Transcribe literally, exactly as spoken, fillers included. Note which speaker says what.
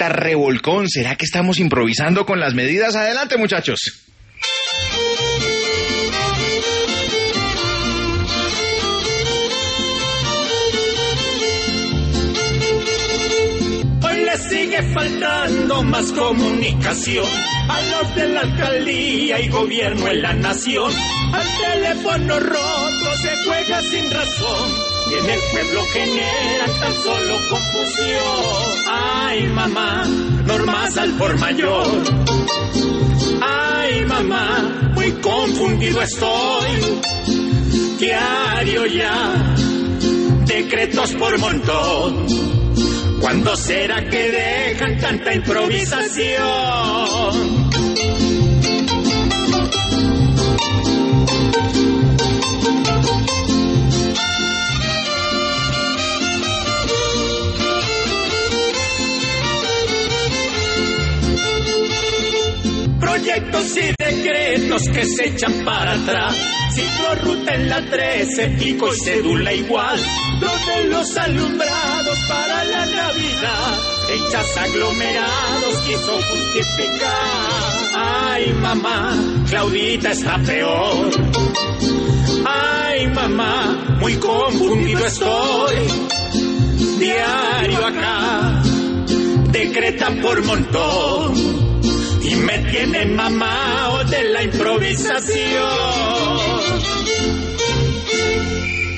Speaker 1: esta revolcón? ¿Será que estamos improvisando con las medidas? Adelante, muchachos.
Speaker 2: Sigue faltando más comunicación a los de la alcaldía y gobierno en la nación. Al teléfono roto se juega sin razón y en el pueblo generan tan solo confusión. Ay, mamá, normas al por mayor. Ay, mamá, muy confundido estoy. Diario ya, decretos por montón. ¿Cuándo será que dejan tanta improvisación? Proyectos y decretos que se echan para atrás. Ciclorruta en la trece, pico y cédula igual. Los de los alumbrados para la Navidad, hechas aglomerados quiso justificar. Ay, mamá, Claudita está peor. Ay, mamá, muy confundido estoy. Diario acá, decretan por montón y me tienen mamao de la improvisación.